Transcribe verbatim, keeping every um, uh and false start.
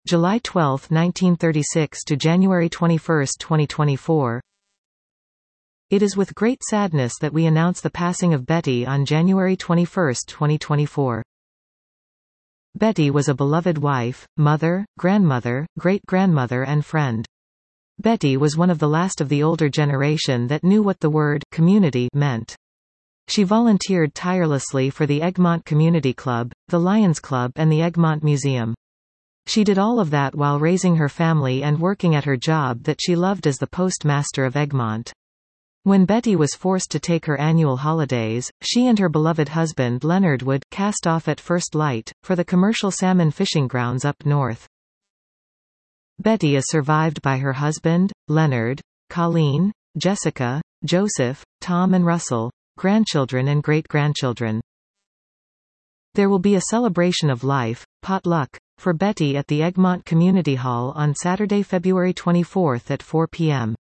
July twelfth, nineteen thirty-six to January twenty-first, twenty twenty-four. It is with great sadness that we announce the passing of Betty on January twenty-first, twenty twenty-four. Betty was a beloved wife, mother, grandmother, great-grandmother and friend. Betty was one of the last of the older generation that knew what the word community meant. She volunteered tirelessly for the Egmont Community Club, the Lions Club and the Egmont Museum. She did all of that while raising her family and working at her job that she loved as the postmaster of Egmont. When Betty was forced to take her annual holidays, she and her beloved husband Leonard would cast off at first light, for the commercial salmon fishing grounds up north. Betty is survived by her husband, Leonard, Colleen, Jessica, Joseph, Tom and Russell, grandchildren and great-grandchildren. There will be a celebration of life, potluck, for Betty at the Egmont Community Hall on Saturday, February twenty-fourth at four p m